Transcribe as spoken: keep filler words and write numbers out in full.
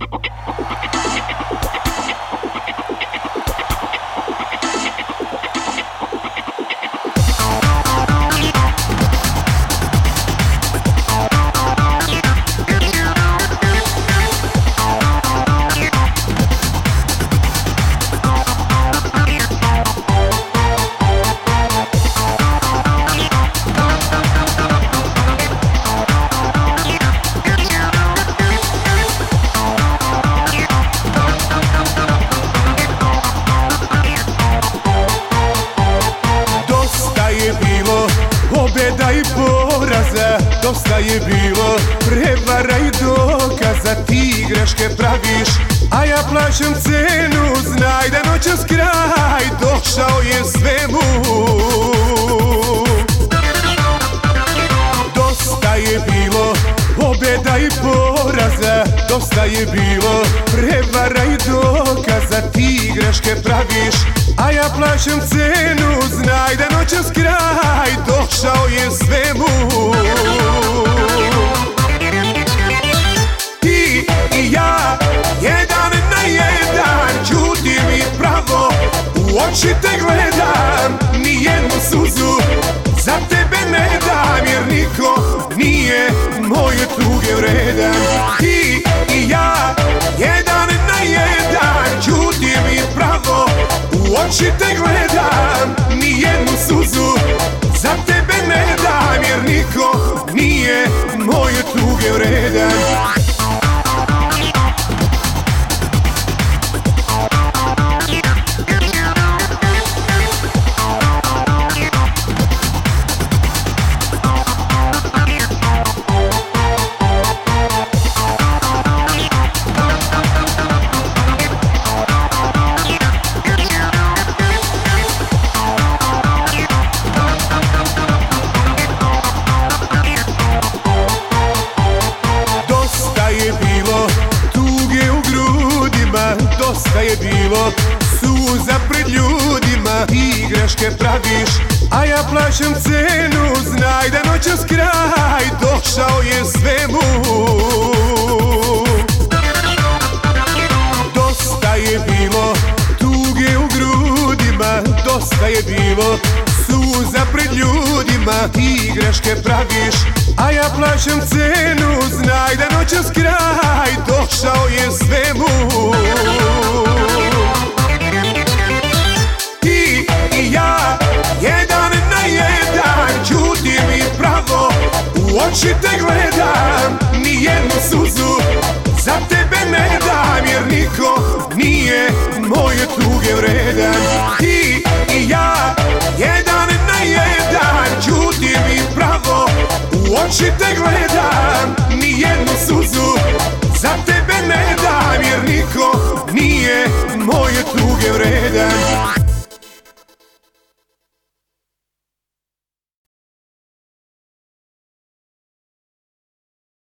Pobjeda i poraza, dosta je bilo prevara i dokaza. Ti greške praviš, a ja plaćam cenu. Znaj da noćas kraj došao je svemu. Dosta je bilo pobjeda i poraza, dosta je bilo prevara i dokaza. Ti greške praviš, a ja plaćam cenu. Znaj da noćas kraj došao je svemu. Ti i ja, jedan na jedan, ćutim i pravo u oči te gledam. Nijednu suzu za tebe ne dam, jer niko nije moje tuge vredan. Ti i ja, jedan na jedan, ćutim i pravo u oči te gledam. Nijednu suzu za tebe ne dam, jer niko nije moje tuge vredan. Dosta je bilo suza pred ljudima. Ti greške praviš, a ja plaćam cenu. Znaj da noćas kraj došao je svemu. Dosta je bilo tuge u grudima, dosta je bilo suza pred ljudima. Ti greške praviš, a ja plaćam cenu. Znaj da noćas kraj došao je svemu. Ti i ja, jedan na jedan, ćutim i pravo u oči te gledam. Nijednu suzu za tebe ne dam, jer niko nije moje tuge vredan. Ti i ja, jedan na jedan, ćutim i pravo u oči te gledam. Nijednu suzu za tebe